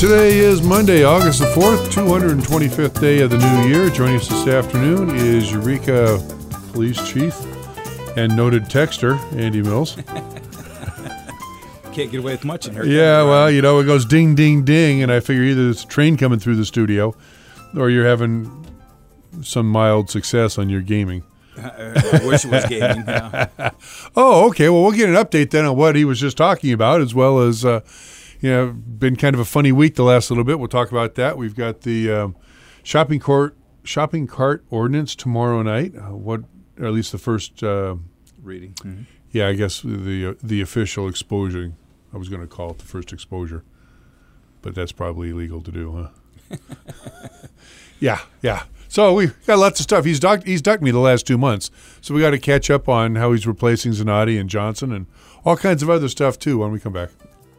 Today is Monday, August the 4th, 225th day of the new year. Joining us this afternoon is Eureka Police Chief and noted texter, Andy Mills. Can't get away with much in here. Yeah, well, you know, it goes ding, ding, ding, and I figure either it's a train coming through the studio or you're having some mild success on your gaming. I wish it was gaming. Yeah. Oh, okay. Well, we'll get an update then on what he was just talking about, as well as, been kind of a funny week the last little bit. We'll talk about that. We've got the shopping cart ordinance tomorrow night. Or at least the first Reading. Mm-hmm. Yeah, I guess the official exposure. I was going to call it the first exposure, but that's probably illegal to do, huh? Yeah. So we got lots of stuff. He's ducked me the last 2 months, so we got to catch up on how he's replacing Zanotti and Johnson and all kinds of other stuff too when we come back.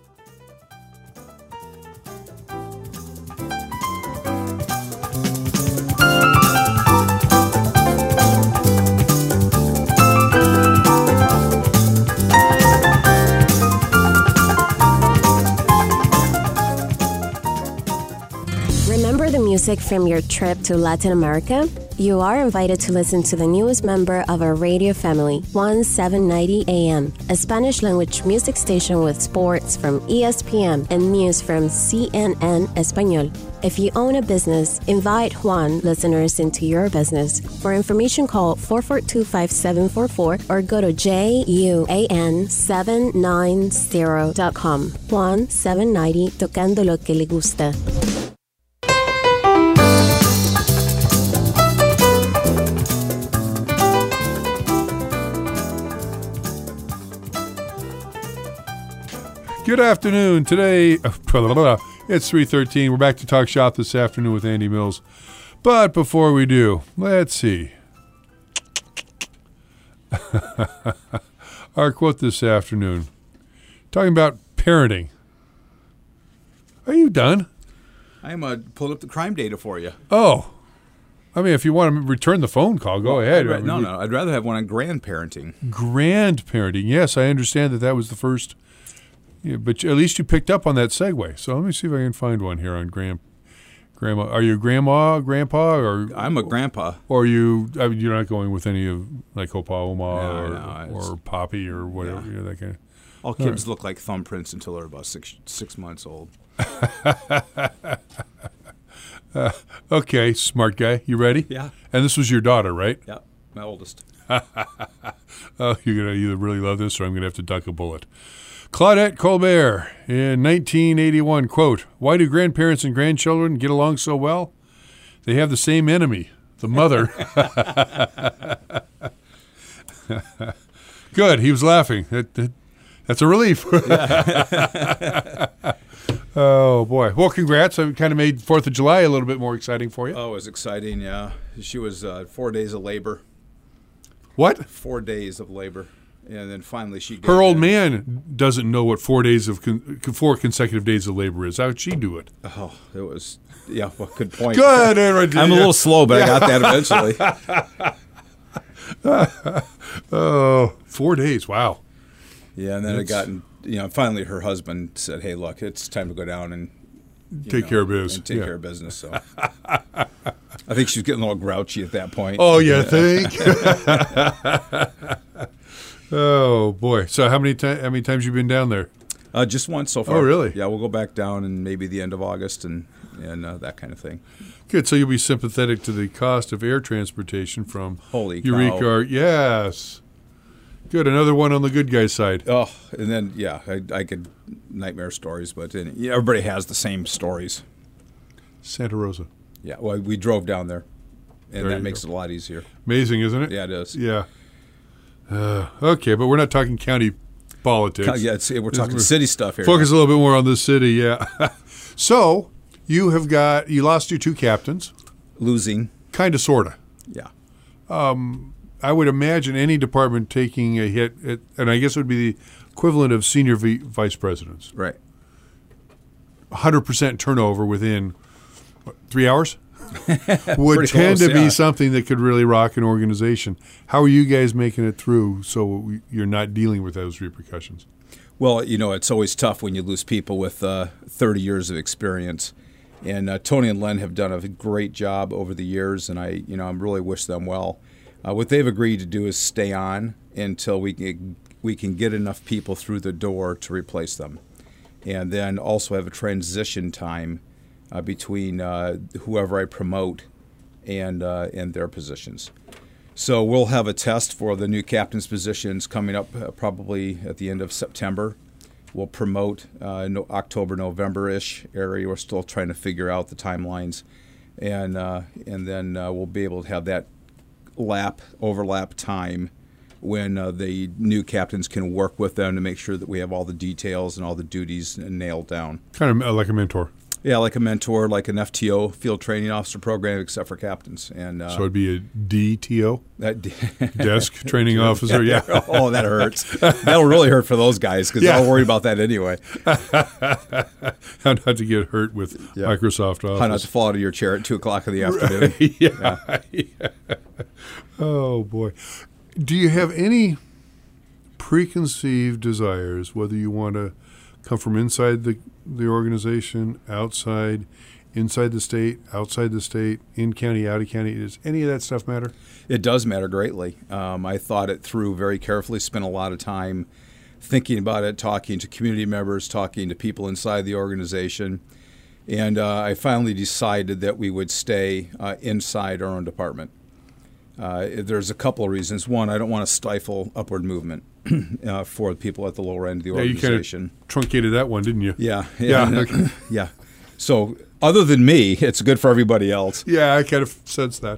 Music from your trip to Latin America? You are invited to listen to the newest member of our radio family, 1790 AM, a Spanish-language music station with sports from ESPN and news from CNN Español. If you own a business, invite Juan listeners into your business. For information, call 442-5744 or go to JUAN790.com. Juan 790, tocando lo que le gusta. Good afternoon. Today, it's 3:13. We're back to Talk Shop this afternoon with Andy Mills. But before we do, let's see. Our quote this afternoon, talking about parenting. Are you done? I'm pulling up the crime data for you. Oh. I mean, if you want to return the phone call, go ahead. No. I'd rather have one on grandparenting. Grandparenting. Yes, I understand that was the first. Yeah, but at least you picked up on that segue. So let me see if I can find one here on grandma. Are you grandma, grandpa, or I'm a grandpa? Or you're not going with any of like Opa, Oma, or Poppy or whatever, that kind of. All kids look like thumbprints until they're about six months old. Okay, smart guy. You ready? Yeah. And this was your daughter, right? Yeah, my oldest. Oh, you're gonna either really love this, or I'm gonna have to duck a bullet. Claudette Colbert in 1981, quote, "Why do grandparents and grandchildren get along so well? They have the same enemy, the mother." Good, he was laughing. That's a relief. Oh, boy. Well, congrats. I kind of made 4th of July a little bit more exciting for you. Oh, it was exciting, yeah. She was 4 days of labor. What? 4 days of labor. And then finally she did. Her old man doesn't know what 4 days of 4 consecutive days of labor is. How'd she do it? Oh, it was, well, good point. Good. I'm a little slow, but I got that eventually. Oh, 4 days. Wow. Yeah, and then finally her husband said, "Hey, look, it's time to go down and take care of business." And take care of business. So I think she was getting a little grouchy at that point. Oh, you think? Oh, boy. So how many times you been down there? Just once so far. Oh, really? Yeah, we'll go back down in maybe the end of August and that kind of thing. Good. So you'll be sympathetic to the cost of air transportation from Eureka. Cow. Yes. Good. Another one on the good guy's side. Oh, and then, I could nightmare stories, but everybody has the same stories. Santa Rosa. Yeah, well, we drove down there, and that makes go. it a lot easier. Amazing, isn't it? Yeah, it is. Yeah. Okay, but we're not talking county politics. Yeah, we're talking city stuff here. Focus a little bit more on the city, yeah. So you lost your 2 captains. Losing. Kind of, sort of. Yeah. I would imagine any department taking a hit, and I guess it would be the equivalent of senior vice presidents. Right. 100% turnover within 3 hours? Would tend to be something that could really rock an organization. How are you guys making it through so you're not dealing with those repercussions? Well, it's always tough when you lose people with 30 years of experience. And Tony and Len have done a great job over the years, and I really wish them well. What they've agreed to do is stay on until we can get enough people through the door to replace them, and then also have a transition time between whoever I promote and their positions. So we'll have a test for the new captain's positions coming up probably at the end of September. We'll promote October, November-ish area. We're still trying to figure out the timelines, and then we'll be able to have that overlap time when the new captains can work with them to make sure that we have all the details and all the duties nailed down. Kind of like a mentor. Yeah, like a mentor, like an FTO, Field Training Officer program, except for captains. And so it'd be a DTO? Desk Training Officer, yeah. Oh, that hurts. That'll really hurt for those guys because they'll worry about that anyway. How not to get hurt with Microsoft Office. How not to fall out of your chair at 2 o'clock in the afternoon. Yeah. Oh, boy. Do you have any preconceived desires, whether you want to come from inside the organization, outside, inside the state, outside the state, in county, out of county? Does any of that stuff matter? It does matter greatly. I thought it through very carefully, spent a lot of time thinking about it, talking to community members, talking to people inside the organization, and I finally decided that we would stay inside our own department. There's a couple of reasons. One, I don't want to stifle upward movement for people at the lower end of the organization. You kind of truncated that one, didn't you? Yeah. Yeah. So other than me, it's good for everybody else. Yeah, I kind of sense that.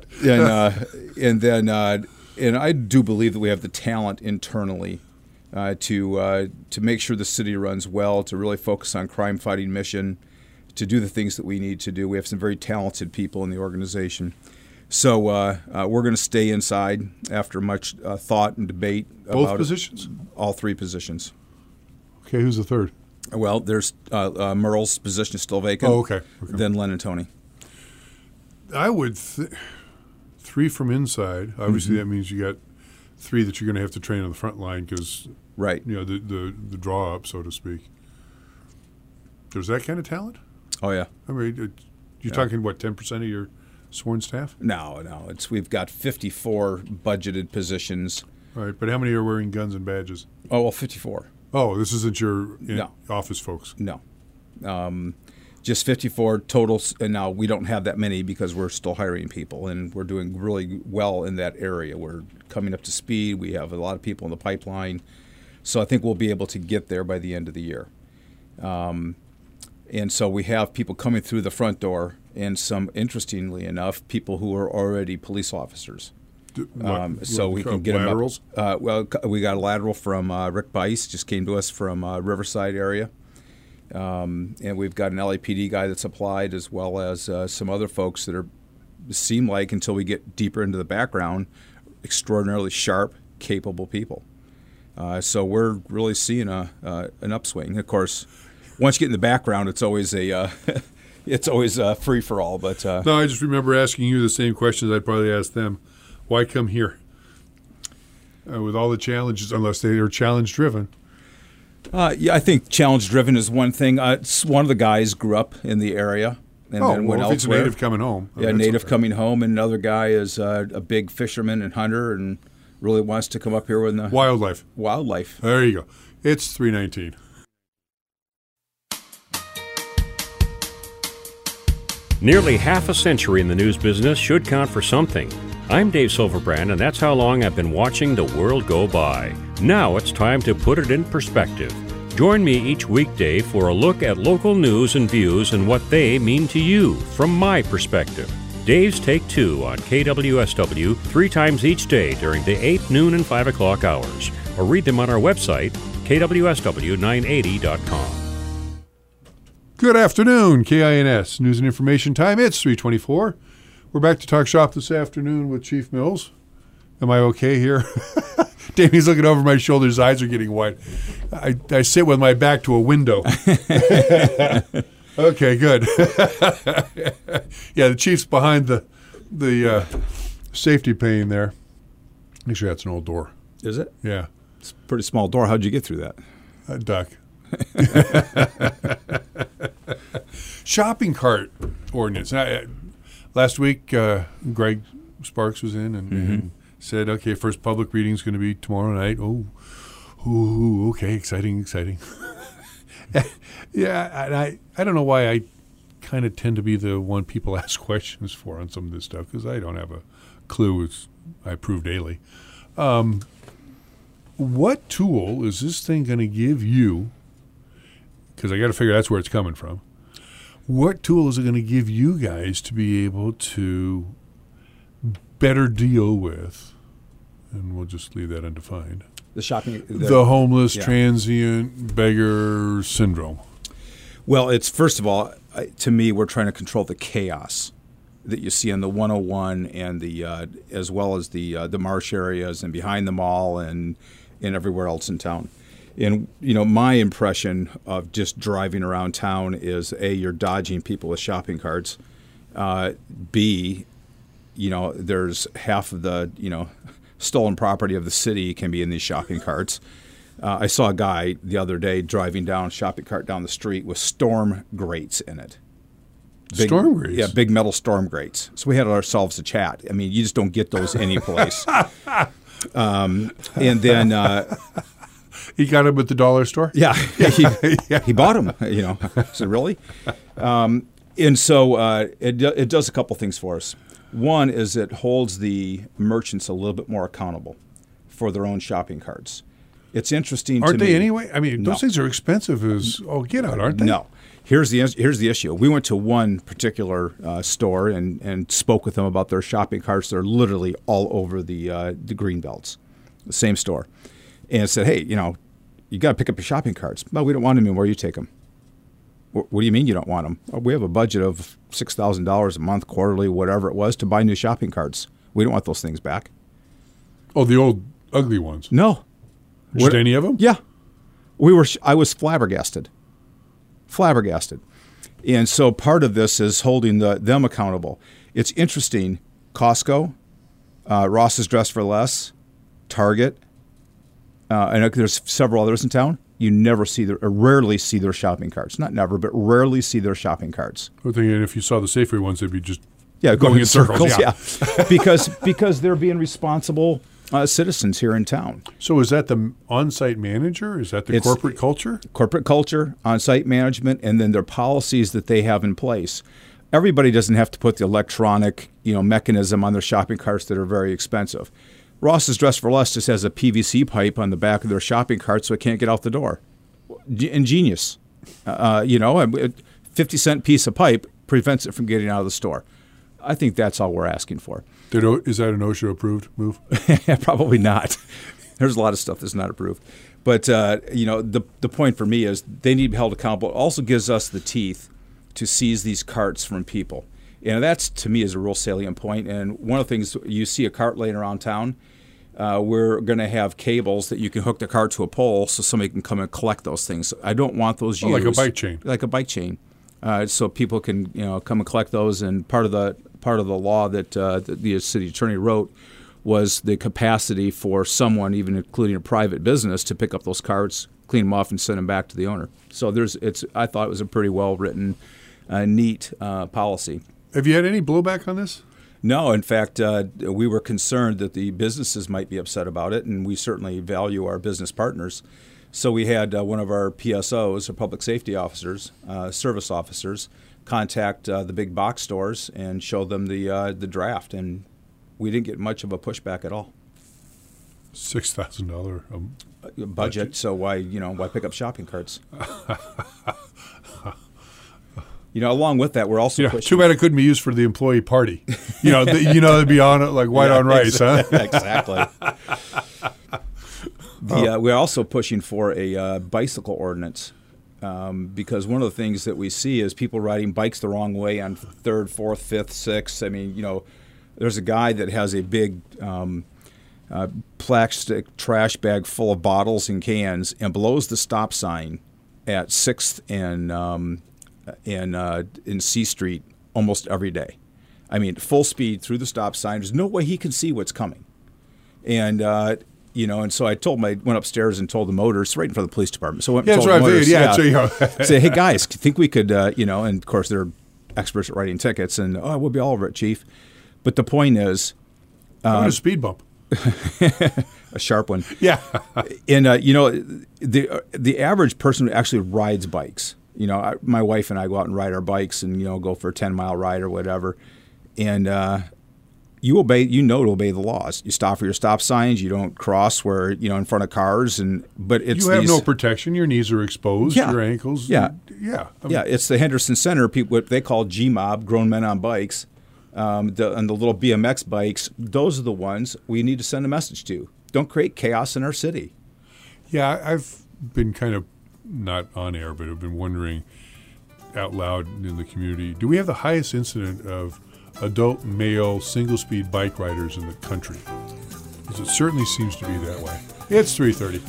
And I do believe that we have the talent internally to make sure the city runs well, to really focus on crime-fighting mission, to do the things that we need to do. We have some very talented people in the organization. So we're going to stay inside after much thought and debate. Both positions? All 3 positions. Okay, who's the third? Well, there's Merle's position is still vacant. Oh, okay. Then Len and Tony. I would 3 from inside. Obviously, that means you got 3 that you're going to have to train on the front line because the draw up, so to speak. There's that kind of talent? Oh yeah. I mean, you're talking what, 10% of your sworn staff? No. We've got 54 budgeted positions. Right, but how many are wearing guns and badges? Oh, well, 54. Oh, this isn't your office folks? No. Just 54 totals, and now we don't have that many because we're still hiring people, and we're doing really well in that area. We're coming up to speed. We have a lot of people in the pipeline. So I think we'll be able to get there by the end of the year. And so we have people coming through the front door, and some, interestingly enough, people who are already police officers. So we can get laterals? them up. Well, we got a lateral from Rick Bice, just came to us from Riverside area. And we've got an LAPD guy that's applied, as well as some other folks that seem like, until we get deeper into the background, extraordinarily sharp, capable people. So we're really seeing an upswing. Of course, once you get in the background, it's always a free for all. But no, I just remember asking you the same questions I'd probably ask them. Why come here? With all the challenges, unless they are challenge driven. Yeah, I think challenge driven is one thing. One of the guys grew up in the area and then went elsewhere. If it's a native coming home. Native coming home, and another guy is a big fisherman and hunter and really wants to come up here with the wildlife. There you go. It's 3:19. Nearly half a century in the news business should count for something. I'm Dave Silverbrand, and that's how long I've been watching the world go by. Now it's time to put it in perspective. Join me each weekday for a look at local news and views and what they mean to you from my perspective. Dave's Take 2 on KWSW 3 times each day during the 8, noon, and 5 o'clock hours, or read them on our website, kwsw980.com. Good afternoon, KINS News and Information Time. It's 3:24. We're back to talk shop this afternoon with Chief Mills. Am I okay here? Davey's looking over my shoulder. His eyes are getting wide. I sit with my back to a window. Okay, good. Yeah, the Chief's behind the safety pane there. Actually, that's an old door. Is it? Yeah. It's a pretty small door. How'd you get through that? Duck. Shopping cart ordinance. Last week, Greg Sparks was in and said, okay, first public reading is going to be tomorrow night. Oh, okay, exciting. Yeah, and I don't know why I kind of tend to be the one people ask questions for on some of this stuff because I don't have a clue, as I prove daily. What tool is this thing going to give you? Because I got to figure that's where it's coming from. What tool is it going to give you guys to be able to better deal with, and we'll just leave that undefined, the homeless, transient, beggar syndrome? Well, it's first of all, to me, we're trying to control the chaos that you see on the 101 and the as well as the marsh areas and behind the mall and everywhere else in town. And, my impression of just driving around town is, A, you're dodging people with shopping carts. B, there's half of the, stolen property of the city can be in these shopping carts. I saw a guy the other day driving down a shopping cart down the street with storm grates in it. Storm grates? Yeah, big metal storm grates. So we had ourselves a chat. I mean, you just don't get those anyplace. And then... He got them at the dollar store? Yeah. He bought them, So really? And so it does a couple things for us. One is it holds the merchants a little bit more accountable for their own shopping carts. It's interesting Aren't to me. they anyway? I mean, No. those things are expensive as get out, aren't they? No. Here's the issue. We went to one particular store and spoke with them about their shopping carts. They're literally all over the green belts, the same store. And said, hey, you got to pick up your shopping carts. No, we don't want them anymore. You take them. What do you mean you don't want them? Oh, we have a budget of $6,000 a month, quarterly, whatever it was, to buy new shopping carts. We don't want those things back. Oh, the old ugly ones? No. Just any of them? Yeah. I was flabbergasted. And so part of this is holding them accountable. It's interesting. Costco, Ross's Dress for Less, Target, and there's several others in town. You rarely see their shopping carts. Not never, but rarely see their shopping carts. I'm thinking if you saw the Safeway ones, they'd be just going in circles. Yeah. because they're being responsible citizens here in town. So is that the on-site manager? Is that the corporate culture? Corporate culture, on-site management, and then their policies that they have in place. Everybody doesn't have to put the electronic, mechanism on their shopping carts that are very expensive. Ross's Dress for Less just has a PVC pipe on the back of their shopping cart so it can't get out the door. Ingenious. A 50-cent piece of pipe prevents it from getting out of the store. I think that's all we're asking for. Is that an OSHA-approved move? Probably not. There's a lot of stuff that's not approved. But, the point for me is they need to be held accountable. It also gives us the teeth to seize these carts from people. And that's, to me, is a real salient point. And one of the things, you see a cart laying around town, we're going to have cables that you can hook the cart to a pole so somebody can come and collect those things. I don't want those used. Like a bike chain. Like a bike chain. So people can come and collect those. And part of the law that the city attorney wrote was the capacity for someone, even including a private business, to pick up those carts, clean them off, and send them back to the owner. So I thought it was a pretty well-written, neat policy. Have you had any blowback on this? No. In fact, we were concerned that the businesses might be upset about it, and we certainly value our business partners. So we had one of our PSOs, or public safety officers, service officers, contact the big box stores and show them the draft, and we didn't get much of a pushback at all. $6,000 budget. So why pick up shopping carts? Along with that, we're also pushing. Too bad it couldn't be used for the employee party. It'd be on like white on rice, huh? Exactly. We're also pushing for a bicycle ordinance because one of the things that we see is people riding bikes the wrong way on 3rd, 4th, 5th, 6th. I mean, there's a guy that has a big plastic trash bag full of bottles and cans and blows the stop sign at 6th and in C Street almost every day. I mean, full speed through the stop sign. There's no way he can see what's coming. And, And so I went upstairs and told the motorists right in front of the police department. So I went Yeah, and that's told right. the So, motorists, say, hey guys, think we could, and of course they're experts at writing tickets, and we'll be all over it, Chief. But the point is, a speed bump. a sharp one. Yeah. And the average person who actually rides bikes. My wife and I go out and ride our bikes, and go for a 10-mile ride or whatever, and you obey. To obey the laws. You stop for your stop signs. You don't cross where in front of cars. But you have no protection. Your knees are exposed. Yeah. Your ankles. Yeah. Yeah. It's the Henderson Center. People, what they call G-mob, grown men on bikes. And the little BMX bikes, those are the ones we need to send a message to. Don't create chaos in our city. Yeah, I've been kind of not on air, but I've been wondering out loud in the community, do we have the highest incident of adult male single-speed bike riders in the country? Because it certainly seems to be that way. It's 3:30.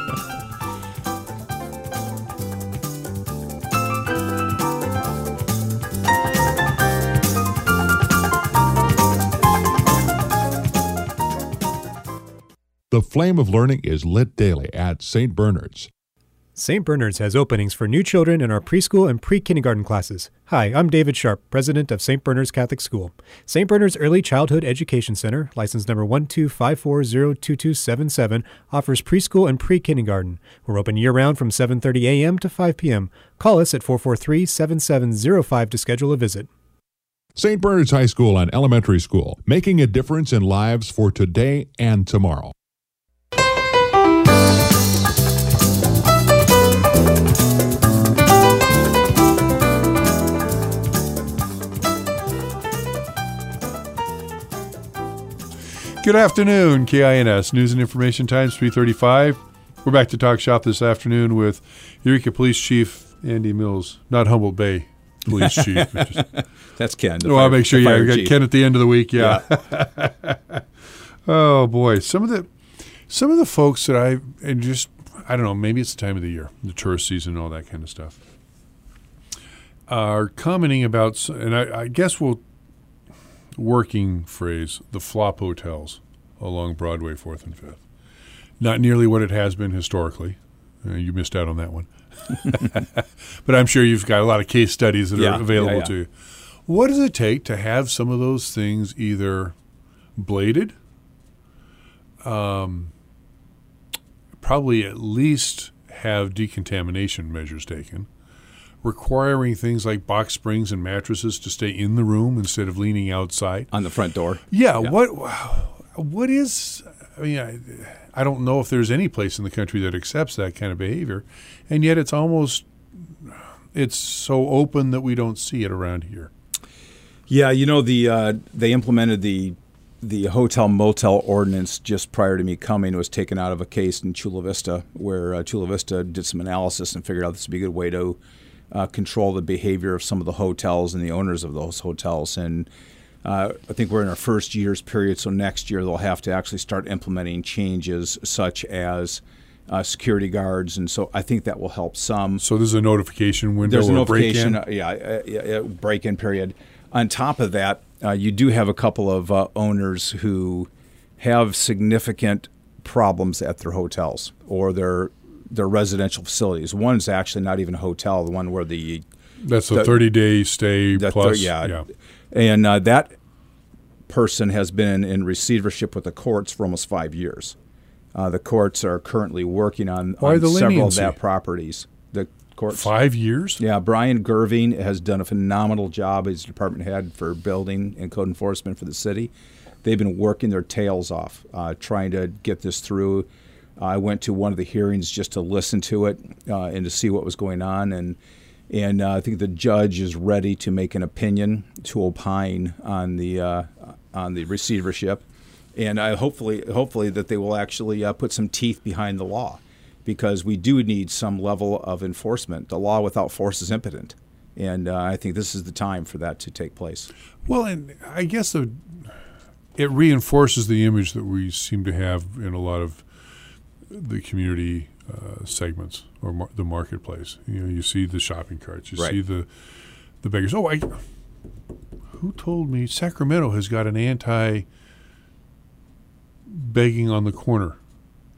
The flame of learning is lit daily at St. Bernard's. St. Bernard's has openings for new children in our preschool and pre-kindergarten classes. Hi, I'm David Sharp, president of St. Bernard's Catholic School. St. Bernard's Early Childhood Education Center, license number 125402277, offers preschool and pre-kindergarten. We're open year-round from 7:30 a.m. to 5 p.m. Call us at 443-7705 to schedule a visit. St. Bernard's High School and Elementary School, making a difference in lives for today and tomorrow. Good afternoon, KINS News and Information Times 3:35. We're back to talk shop this afternoon with Eureka Police Chief Andy Mills, not Humboldt Bay Police Chief. That's Ken. I want to make sure we got chief. Ken at the end of the week. Yeah. Oh boy, some of the folks that I don't know, maybe it's the time of the year, the tourist season, and all that kind of stuff, are commenting about, and I guess working phrase, the flop hotels along Broadway, 4th and 5th. Not nearly what it has been historically. You missed out on that one. But I'm sure you've got a lot of case studies that are available to you. What does it take to have some of those things either bladed, probably at least have decontamination measures taken, requiring things like box springs and mattresses to stay in the room instead of leaning outside on the front door? Yeah. What is? I mean, I don't know if there's any place in the country that accepts that kind of behavior, and yet it's so open that we don't see it around here. Yeah, they implemented the hotel motel ordinance just prior to me coming. It was taken out of a case in Chula Vista where Chula Vista did some analysis and figured out this would be a good way to control the behavior of some of the hotels and the owners of those hotels. And I think we're in our first year's period, so next year they'll have to actually start implementing changes such as security guards, and so I think that will help some. So there's a notification window. There's a notification, break-in? Break-in period. On top of that, you do have a couple of owners who have significant problems at their hotels or their residential facilities. One's actually not even a hotel, the one where that's a 30-day stay plus. And that person has been in receivership with the courts for almost 5 years. The courts are currently working on several of that properties. The courts. 5 years? Yeah, Brian Gerving has done a phenomenal job as department head for building and code enforcement for the city. They've been working their tails off trying to get this through. I went to one of the hearings just to listen to it and to see what was going on, and I think the judge is ready to make an opinion to opine on the receivership, and hopefully that they will actually put some teeth behind the law, because we do need some level of enforcement. The law without force is impotent, and I think this is the time for that to take place. Well, and I guess it reinforces the image that we seem to have in a lot of the community segments or the marketplace. You see the shopping carts, you see the beggars. Who told me Sacramento has got an anti-begging on the corner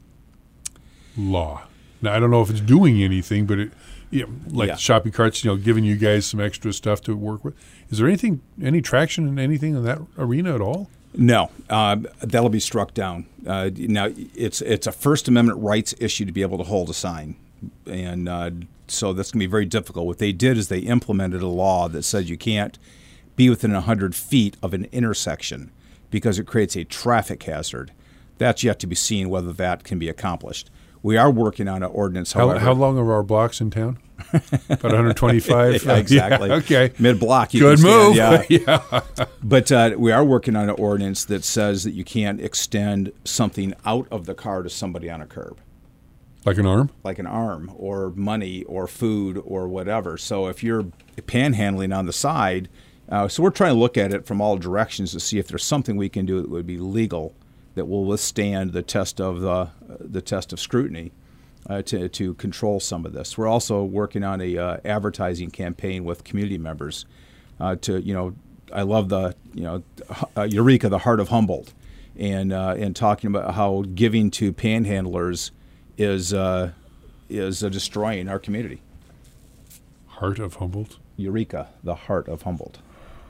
law. Now, I don't know if it's doing anything, but shopping carts, giving you guys some extra stuff to work with. Is there any traction in anything in that arena at all? No, that'll be struck down. Now, it's a First Amendment rights issue to be able to hold a sign, and so that's going to be very difficult. What they did is they implemented a law that says you can't be within 100 feet of an intersection because it creates a traffic hazard. That's yet to be seen whether that can be accomplished. We are working on an ordinance, however. How long are our blocks in town? About 125? Yeah, exactly. Yeah, okay. Mid-block. Good move. Yeah. But we are working on an ordinance that says that you can't extend something out of the car to somebody on a curb. Like an arm? Like an arm or money or food or whatever. So if you're panhandling on the side, so we're trying to look at it from all directions to see if there's something we can do that would be legal that will withstand the test of scrutiny to control some of this. We're also working on a advertising campaign with community members I love the Eureka, the Heart of Humboldt, and talking about how giving to panhandlers is destroying our community. Heart of Humboldt? Eureka, the Heart of Humboldt.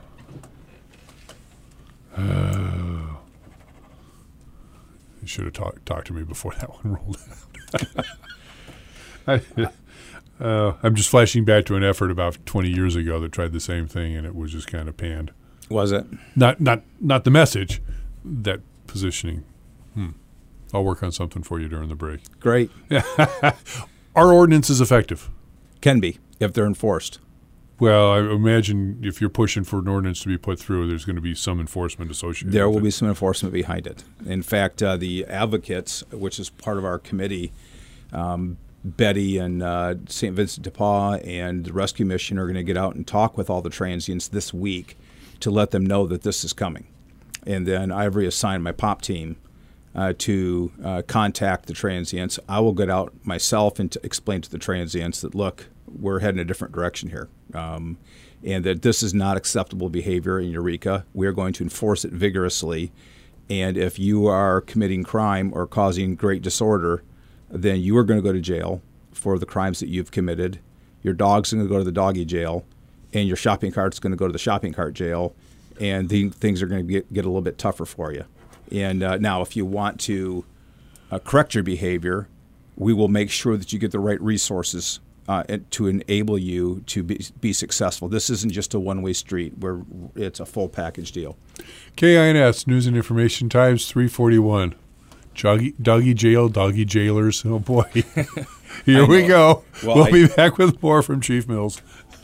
You should have talked to me before that one rolled out. I'm just flashing back to an effort about 20 years ago that tried the same thing, and it was just kind of panned. Was it? Not the message, that positioning. I'll work on something for you during the break. Great. Our ordinance is effective. Can be, if they're enforced. Well, I imagine if you're pushing for an ordinance to be put through, there's going to be some enforcement associated There with will it. be some enforcement behind it. In fact, the advocates, which is part of our committee, Betty and St. Vincent de Paul and the Rescue Mission are going to get out and talk with all the transients this week to let them know that this is coming. And then I've reassigned my POP team to contact the transients. I will get out myself and to explain to the transients that, look, we're heading a different direction here, and that this is not acceptable behavior in Eureka. We are going to enforce it vigorously, and if you are committing crime or causing great disorder, then you are going to go to jail for the crimes that you've committed. Your dog's going to go to the doggy jail, and your shopping cart's going to go to the shopping cart jail, and things are going to get a little bit tougher for you. And now, if you want to correct your behavior, we will make sure that you get the right resources to enable you to be successful. This isn't just a one-way street where it's a full package deal. KINS, News and Information Times, 341. Doggy jail, doggy jailers. Oh, boy. Here we go. Well, we'll be back with more from Chief Mills.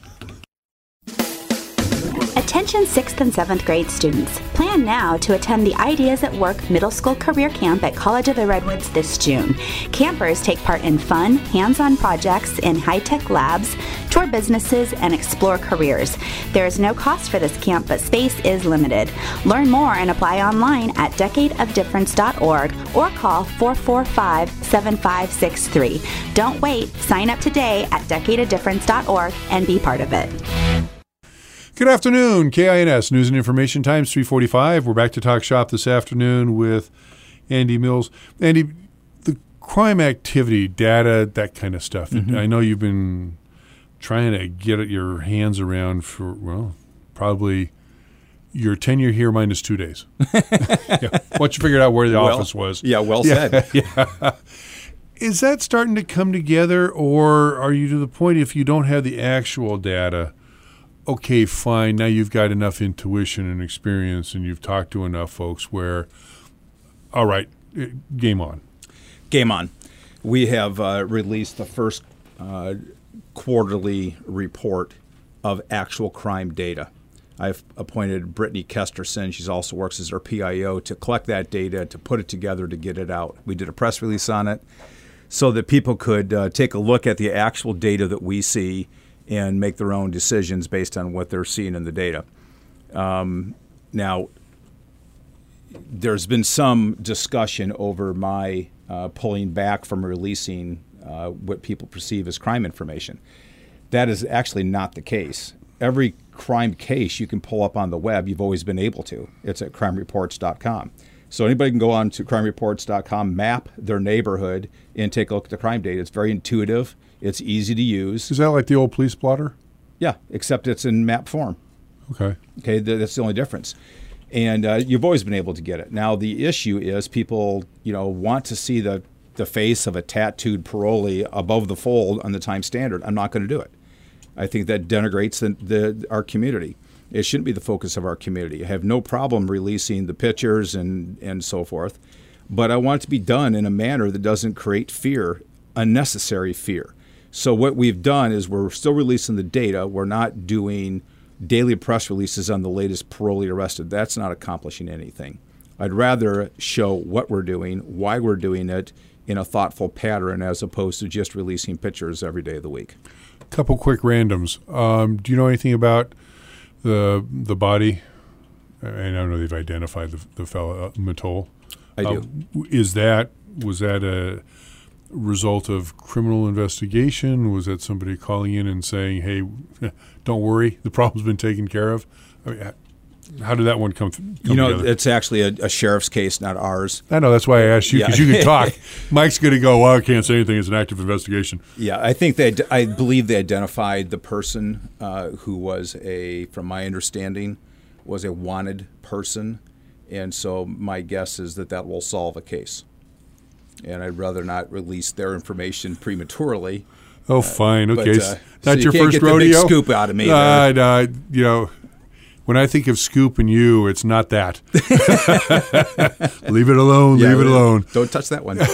Attention 6th and 7th grade students. Plan now to attend the Ideas at Work Middle School Career Camp at College of the Redwoods this June. Campers take part in fun, hands-on projects in high-tech labs, tour businesses, and explore careers. There is no cost for this camp, but space is limited. Learn more and apply online at decadeofdifference.org or call 445-7563. Don't wait. Sign up today at decadeofdifference.org and be part of it. Good afternoon, KINS, News and Information Times, 345. We're back to Talk Shop this afternoon with Andy Mills. Andy, the crime activity, data, that kind of stuff, I know you've been trying to get your hands around for, probably your tenure here minus 2 days. Once you figured out where the office was. Yeah, well said. Yeah. Is that starting to come together, or are you to the point if you don't have the actual data, okay, fine, now you've got enough intuition and experience and you've talked to enough folks where, all right, game on. Game on. We have released the first quarterly report of actual crime data. I've appointed Brittany Kesterson, she also works as our PIO, to collect that data, to put it together, to get it out. We did a press release on it so that people could take a look at the actual data that we see and make their own decisions based on what they're seeing in the data. Now, there's been some discussion over my pulling back from releasing what people perceive as crime information. That is actually not the case. Every crime case you can pull up on the web, you've always been able to. It's at crimereports.com. So anybody can go on to crimereports.com, map their neighborhood, and take a look at the crime data. It's very intuitive. It's easy to use. Is that like the old police blotter? Yeah, except it's in map form. Okay. Okay, that's the only difference. And you've always been able to get it. Now, the issue is people, want to see the face of a tattooed parolee above the fold on the Times Standard. I'm not going to do it. I think that denigrates our community. It shouldn't be the focus of our community. I have no problem releasing the pictures and so forth, but I want it to be done in a manner that doesn't create fear, unnecessary fear. So what we've done is we're still releasing the data. We're not doing daily press releases on the latest parolee arrested. That's not accomplishing anything. I'd rather show what we're doing, why we're doing it in a thoughtful pattern as opposed to just releasing pictures every day of the week. Couple quick randoms. Do you know anything about the body? And I don't know they've identified the fellow Matol. I do. Was that a result of criminal investigation? Was that somebody calling in and saying, "Hey, don't worry, the problem's been taken care of"? I mean, how did that one come together? It's actually a sheriff's case, not ours. I know, that's why I asked you, because you can talk. Mike's going to go, well, I can't say anything. It's an active investigation. Yeah, I believe they identified the person who was from my understanding, was a wanted person. And so my guess is that will solve a case. And I'd rather not release their information prematurely. Oh, fine. Okay. That's your first first rodeo? The big scoop out of me. When I think of Scoop and you, it's not that. Leave it alone. Leave it alone. Don't touch that one.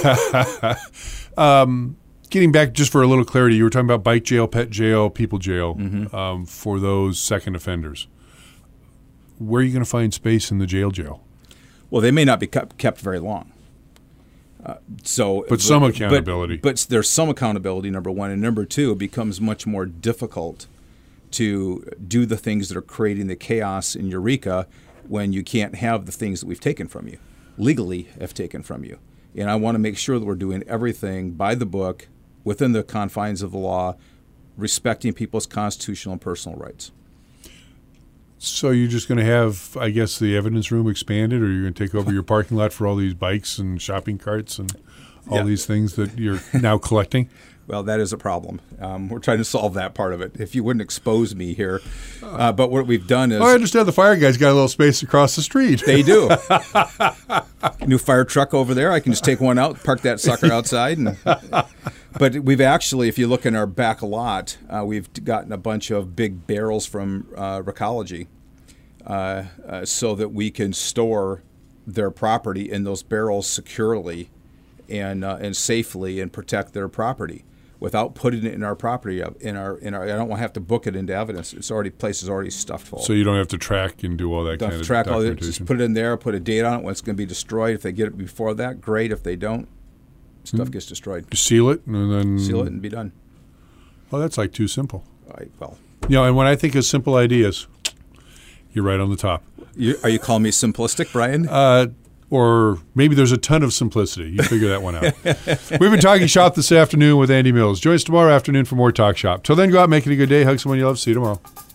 Getting back just for a little clarity, you were talking about bike jail, pet jail, people jail for those second offenders. Where are you going to find space in the jail? Well, they may not be kept very long. But some accountability. But there's some accountability, number one. And number two, it becomes much more difficult to do the things that are creating the chaos in Eureka when you can't have the things that we've taken from you, legally have taken from you. And I want to make sure that we're doing everything by the book, within the confines of the law, respecting people's constitutional and personal rights. So you're just going to have, I guess, the evidence room expanded, or you're going to take over your parking lot for all these bikes and shopping carts and all these things that you're now collecting? Well, that is a problem. We're trying to solve that part of it. If you wouldn't expose me here. But what we've done is... I understand the fire guys got a little space across the street. They do. New fire truck over there. I can just take one out, park that sucker outside. But we've actually, if you look in our back lot, we've gotten a bunch of big barrels from Recology so that we can store their property in those barrels securely and safely and protect their property without putting it in our property. I don't want to have to book it into evidence. Place is already stuffed full. So you don't have to track and do all that kind of track all documentation. Just put it in there, put a date on it when it's going to be destroyed. If they get it before that, great. If they don't, stuff gets destroyed. Just seal it and then seal it and be done. Well, that's like too simple. And when I think of simple ideas, you're right on the top. Are you calling me simplistic, Brian? Or maybe there's a ton of simplicity. You figure that one out. We've been talking shop this afternoon with Andy Mills. Join us tomorrow afternoon for more Talk Shop. Till then, go out, make it a good day. Hug someone you love. See you tomorrow.